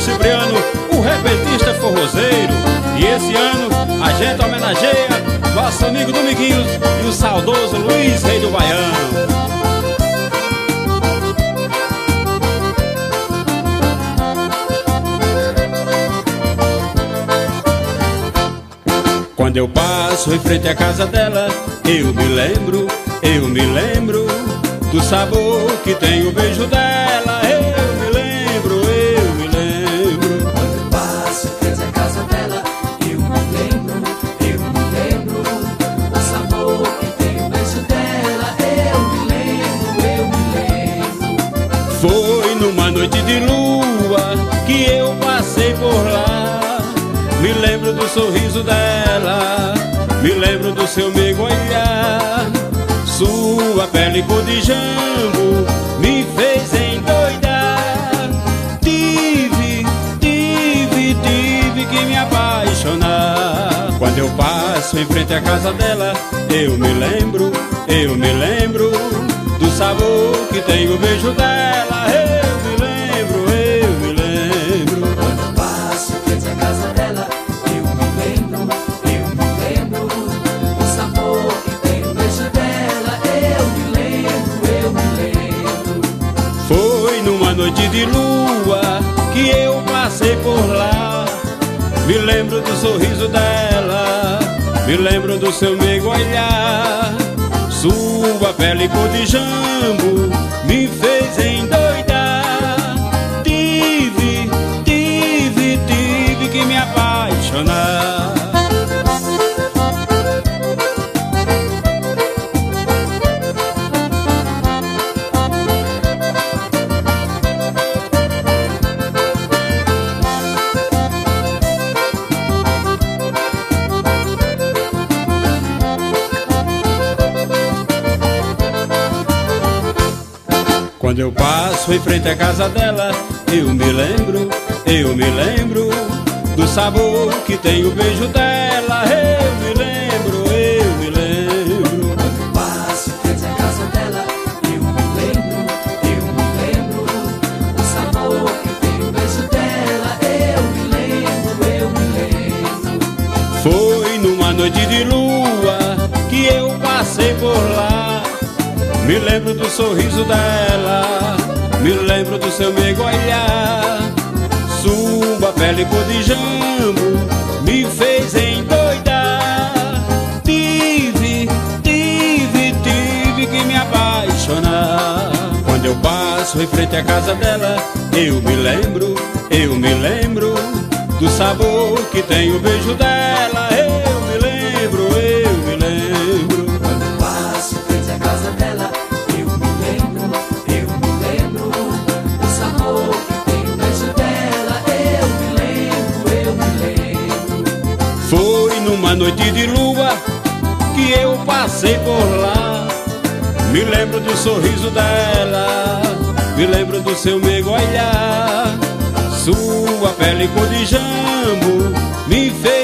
Cipriano, o repentista forrozeiro. E esse ano a gente homenageia nosso amigo Dominguinhos e o saudoso Luiz, rei do Baião. Quando eu passo em frente à casa dela, eu me lembro do sabor que tem o beijo dela. Eu me lembro. Quando eu passo em frente à casa dela, eu me lembro do sabor que tem o beijo dela. Eu me lembro. Foi numa noite de lua que eu passei por lá. Me lembro do sorriso dela, me lembro do seu meigo olhar. Sua pele cor de jambo me fez endoidar. Tive que me apaixonar. Quando eu passo em frente à casa dela, eu me lembro do sabor que tem o beijo dela. Eu me lembro. Quando eu passo em frente à casa dela, eu me lembro do sabor que tem o beijo dela. Eu me lembro. Foi numa noite de lua que eu passei por lá. Me lembro do sorriso dela, me lembro do seu meigo olhar. Sua pele cor de jambo me fez endoidar. Tive que me apaixonar. Quando eu passo em frente à casa dela, eu me lembro do sabor que tem o beijo dela. Eu me lembro. Quando eu passo em frente à casa dela, eu me lembro do sabor que tem o beijo dela. Eu me lembro. Foi numa noite de lua que eu passei por lá. Me lembro do sorriso dela, me lembro do seu meigo olhar. Sua pele cor de jambo me fez endoidar. Tive que me apaixonar. Quando eu passo em frente à casa dela, eu me lembro do sabor que tem o beijo dela. Eu me lembro. Quando eu passo em frente à casa dela, eu me lembro do sabor que tem o beijo dela. Eu me lembro. Foi numa noite de lua que eu passei por lá. Me lembro do sorriso dela, me lembro do seu meigo olhar. Sua pele cor de jambo me fez